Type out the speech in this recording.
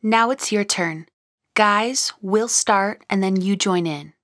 Now it's your turn. Guys, we'll start and then you join in.